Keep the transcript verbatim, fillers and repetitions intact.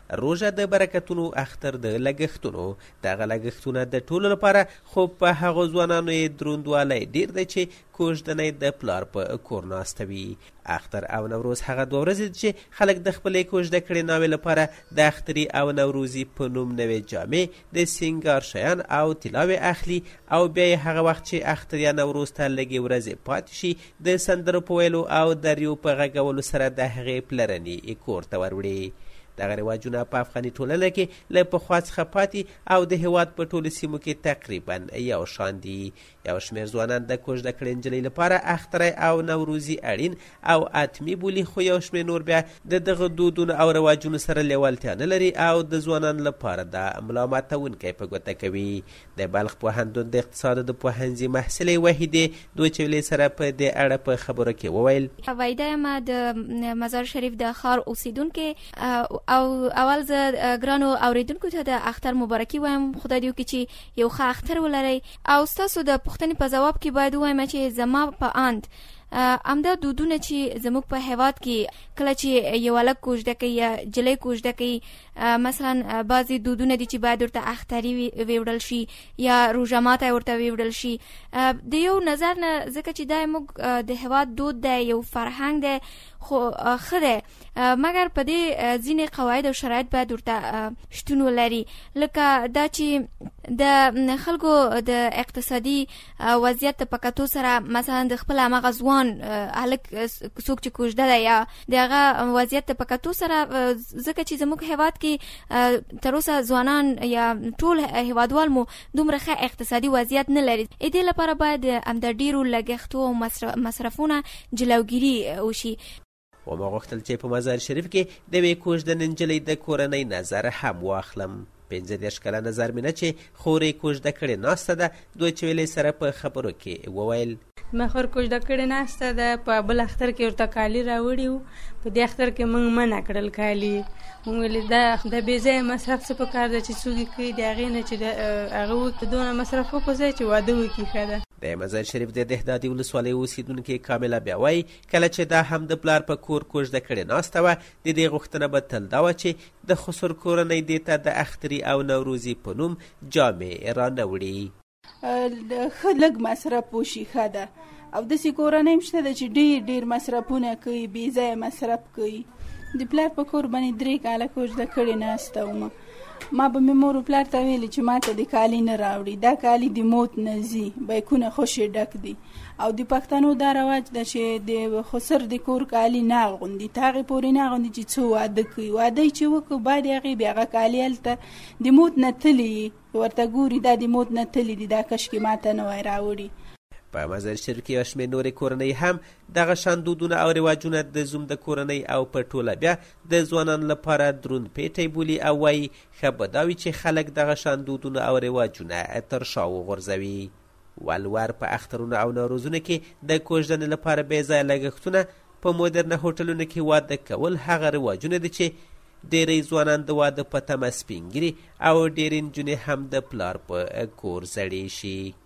روژه د برکتونو، اختر د لګښتونو. دغه لګښتونه د ټولو لپاره، خو په هغو ځوانانو یې دروندوالی ډېر دی چې کوژدنۍ د پلار په کور ناسته وي. اختر او نوروز هغه دوه ورځې دي چې خلک د خپلې کوژده کړې ناوې لپاره د اختري او نوروزي په نوم نوې جامې، د سینګار شیان او طلاوې اخلي، او بیا یې هغه وخت چې اختر یا نوروز ته لږې ورځې پاتې شي د سندرو په ویلو او دریو په غږولو سره د هغې پلرني کور ته وروړي. دغه رواجونه په افغاني ټولنه کې له پخوا څخه پاتې او د هېواد په ټولو سیمو کې تقریبا یو شان دي. یو شمېر ځوانان د کوژده کړې نجلۍ لپاره اختری او نوروزي اړین او اتمي بولي، خو یو شمېر نور بیا د دغه دودونو او رواجونو سره لیوالتیا نه لري او د ځوانانو لپاره دا ملا ماتوونکی په ګوته کوي. د بلخ پوهنتون د اقتصاد د پوهنځي محصلې وحیدې دوچولې سره په دې اړه په خبرو کې وویل: وحیده یم، د مزار شریف د ښار اوسیدونکې، او اول زه ګرانو اوریدونکو ته د اختر مبارکي وایم. خدای دې وکړي چې یو ښه اختر ولرئ. او ستاسو د پوښتنې په ځواب کې باید ووایم چې زما په اند همدا دودونه چې زموږ په هېواد کې کله چې یو هلک کوژده کوي یا جلۍ کوژده کوي، مثلا بعضې دودونه دي چې باید ورته اختري ویوړل شي یا روژه ماتی ورته ویوړل شي. د یو نظر نه ځکه چې دا موږ د هېواد دود دی، یو فرهنګ دی، خو ښه دی، مګر په دې ځینې قواعد او شرایط باید ورته شتون ولري، لکه دا چې د خلکو د اقتصادي وضعیت په کتو سره مثلا د خپل هماغه ځوان هلک څوک چې کوژده دی یا د هغه وضعیت په کتو سره، ځکه چې زموږ هېواد کې تر اوسه ځوانان یا ټول هېوادوال مو دومره ښه اقتصادي وضعیت نه لري. دې لپاره باید د ډېرو لګښتو او مصرفونه جلوګیري وشي. وما غوښتل چې په مزار شریف کې د یوې کوژدنې نجلۍ د کورنۍ نظر هم واخلم. پنځه دېرش کلنه زرمینه چې خور یې کوژده کړې ناسته ده، دوچولې سره په خبرو کې وویل: ما خور کوژده کړې ناسته ده، په بل اختر کې ورته کالي راوړي وو، په دې اختر کې موږ منع کړل کالي. موږ ویلې دا د بې ځایه مصرف څه پکار ده چې څوک یې کوي د هغې نه چې هغه وکړي دونه مصرف وکړو ځای چې واده وکړي ښه ده. د مزار شریف د دهدادي ولسوالۍ اوسېدونکې کامله بیا وایي کله چې دا هم د پلار په کور کوژده کړې ناسته وه، د دې غوښتنه به تل دا وه چې د خسر کورنۍ دې ته د اختري او نوروزي په نوم جامې رانه وړي. ښه لږ مصرف وشي ښه ده، او داسې کورنۍ هم شته ده چې ډېر ډېر مصرفونه کوي، بې ځایه مصرف کوي. د پلار په کور باندې درې کاله کوژده کړې ناسته ومه، ما به مې مور و پلار ته ویلې چې ما ته د کالي نه راوړي، دا کالي د موت نه ځي، بیکونه خوشې ډک دي. او د پښتنو دا رواج ده چې د خسر د کور کالي نه اغوندي، تر هغې پورې نه اغوندي چې څو واده کوي. واده یې چې وکړو بعد هغې بیا هغه کالي هلته د موت نه تلي، ورته ګوري دا د موت نه تلي دي، دا کشکې ما ته نه وای راوړي. په مزار شریف کې یو شمېر نورې کورنۍ هم دغه شان دودونه او رواجونه د زوم د کورنۍ او په ټوله بیا د ځوانانو لپاره دروند پیټی بولي او وایي ښه به دا وي چې خلک دغه شان دودونه او رواجونه تر شا وغورځوي. ولور په اخترونو او نوروزونو کې د کوژدنې لپاره بې ځایه لګښتونه، په مدرنه هوټلونو کې واده کول هغه رواجونه دي چې ډېری ځوانان د واده په تمه سپین ګیري او ډېرې نجونې هم د پلار په کور زړې شي.